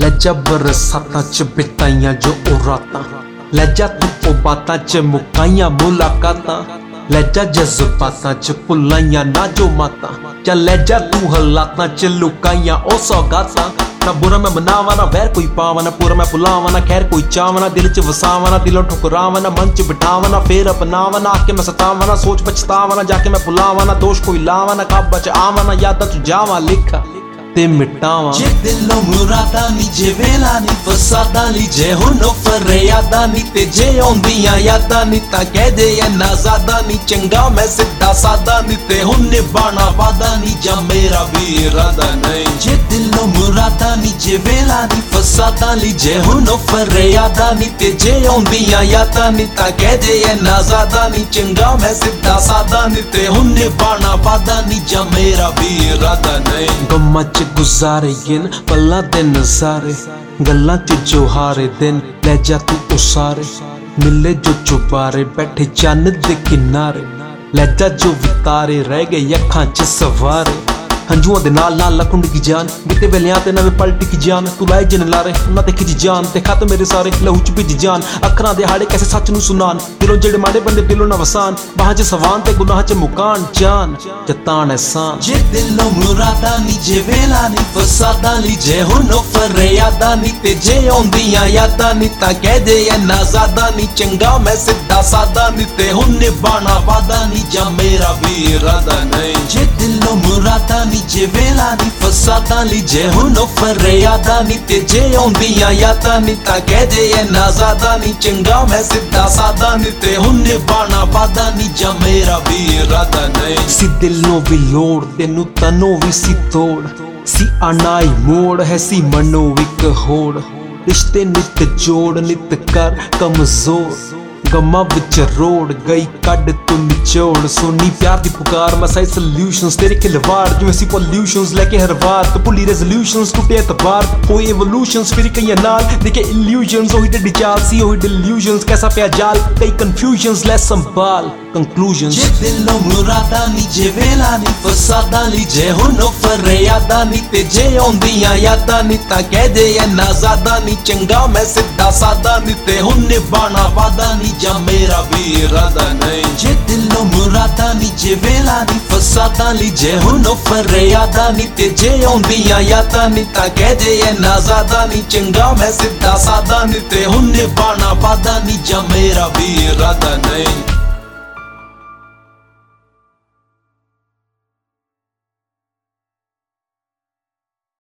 लहजा बरसातां च बिताइयां जो ओ रातां, लहजा तू ओ बातां च मुकाइयां मुलाकातां, लहजा जज्बातां च भुलाइयां ना जो मातां, क्या लहजा तू हालातां च लुकाइयां ओ सौगातां। ना बुरा मैं मनावा ना वैर कोई पावा, ना पूरा मैं भुलावा ना खैर कोई चावा, ना दिल च वसावा ना दिलों ठुकरावा, ना मन च बिठावा ना फिर अपनावा, ना आके मैं सतावा ना सोच पछतावा, ना जाके मैं भुलावा ना दोष कोई लावा, ना काबा च आवा ना यादां च जावा लिखा ते मिटावा। जे दिलों मुरादा नी जे वेला नी फसादा नी जे हुनो फरियादा नी ते जे औंदियां यादां नी तां कह दे इन्ना ज़्यादा नी, चंगा मैं सिद्धा सादा नी ते हुन निभाना वादा नी जा मेरा भी इरादा नहीं। जे दिलों मुरादा नी जे वेला नी फसादा नी जे हुनो फरियादा नी ते जे औंदियां यादां नी तां कह दे इन्ना ज़्यादा नी, चंगा मैं सिद्धा सादा नी ते हुन निभाना वादा नी जा मेरा भी इरादा नहीं। गम्मां च गुजारे गिन पल्ला दे नजारे, गल्लां च जो हारे दिन लहजा तू उसारे, मिले जो चुबारे बैठे चन्न दे किनारे, लहजा जो वितारे रह गए अखां च सवारे, हंजुआं दे नाल नाल लखुंड की जान बीते वेलियां ते नवें पल टिकी जान, तू लाए जिन लारे उन्हां ते खिच जान ते खत मेरे सारे लहू च भिज जान, अखरां दे हाड़े कैसे सच नू सुनान, दिलों जेड़े माड़े बंदे दिलों ना वसान, बाहां च सवान ते गुनाह च मुकान जान जतान एहसान। जे दिलों मुरादा नी जे वेला नी फसादा नी जे हुनो फरियादा नी ते जे औंदियां यादां नी तां कह दे इन्ना ज़्यादा नी, चंगा मैं सिद्धा सादा नी ते हुन निभाना वादा नी जा मेरा भी इरादा नहीं। जे दिलों मुरादा नी जे वेला नी फसादा नी जे हुनो फरियादा नी ते जे औंदियां यादां नी तां कह दे इन्ना ज़्यादा नी, चंगा मैं सिद्धा सादा नी ते हुन निभाना वादा नी जा मेरा भी इरादा नहीं। सी दिलों भी लोड़ तेनू तनों भी सी तोड़, सी आनाई मोड़ है सी मनो विक होड़, रिश्ते नित जोड़ नित कर कमजोर, गम्मा विच रोड़ गई कड तू निचोड़, सुनी प्यार दी पुकार मसाई सॉल्यूशंस तेरे खिलवाड़, जिवें सी पॉल्यूशंस लेके हर वार तो भुली रेजोल्यूशंस टूटे एतबार, होए एवोल्यूशंस फिर कई नाल देखे इल्यूजन्स, ओही टेढ़ी चाल सी ओही डिल्यूजन्स, कैसा पिया जाल कई कंफ्यूजन्स ले संभाल कंक्लूजन्स। जे दिलों मुरादा नी जे वेला नी फसादा नी जे हुनो फरियादा नी ते जे औंदियां यादां नी तां कह दे इन्ना ज़्यादा नी, चंगा मैं सिद्धा सादा नी ते हुन निभाना वादा नी जा मेरा भी इरादा नहीं। जे दिलों मुरादा नी जे वेला नी फसादा नी जे हुनो फरियादा नी ते जे औंदियां यादां नी तां कह दे इन्ना ज़्यादा नी, चंगा मैं सिद्धा सादा नी ते हुन निभाना वादा नी जा मेरा भी इरादा नहीं।